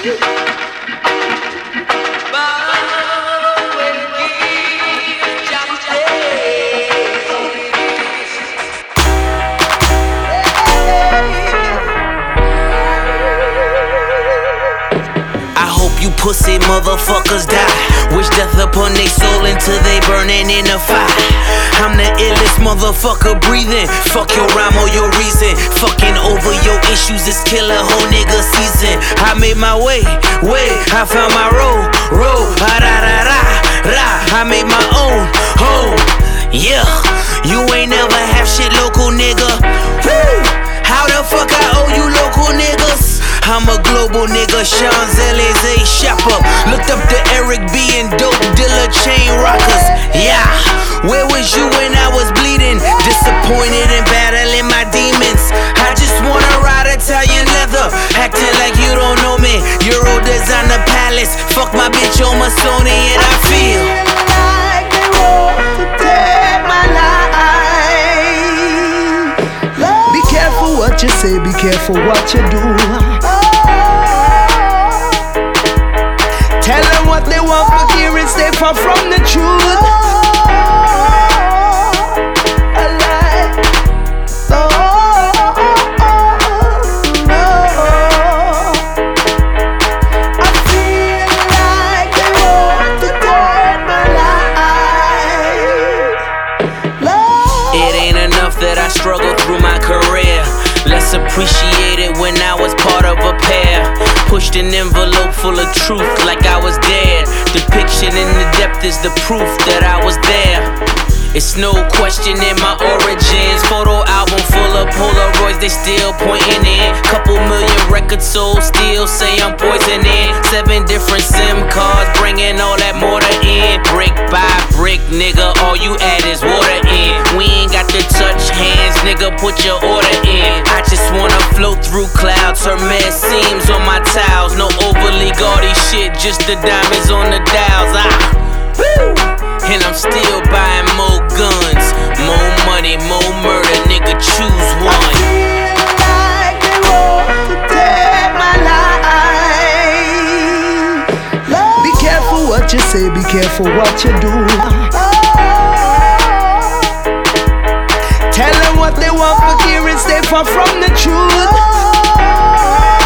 Pussy motherfuckers die. Wish death upon they soul until they burning in the fire. I'm the illest motherfucker breathing. Fuck your rhyme or your reason. Fucking over your issues, this killer whole nigga season. I made my way. I found my road. I made my own home. Yeah, you ain't never have shit local, nigga. Woo! How the fuck I owe you local niggas? I'm a global nigga, Champs-Élysées shopper. Looked up to Eric B and dope dealer chain rockers. Yeah, where was you when I was bleeding? Disappointed and battling my demons. I just wanna ride Italian leather, acting like you don't know me. Euro designer palace, fuck my bitch on Masoni and I feel like they want to take my life. Be careful what you say, be careful what you do. Tell them what they want to hear and stay far from the truth. A lie. No. I feel like they want to take my life. It ain't enough that I struggled through my career. Less appreciated when I was part of a pair. Pushed an envelope full of truth like I was dead. Depiction in the depth is the proof that I was there. It's no question in my origins. Photo album full of Polaroids, they still pointing in. Couple million records sold, still say I'm poisoning. 7 different SIM cards, bringing all that mortar in. Brick by brick, nigga, all you add is water in. We ain't got to touch hands, nigga, put your order in. I just wanna float through clouds, Hermes seams on my towels. No overly gaudy shit, just the diamonds on the dials. Woo! And I'm still buying more guns, more money, more murder, nigga, choose one. I feel like they want to take my life. Be careful what you say, be careful what you do. Tell them what they want to hear and stay far from the truth.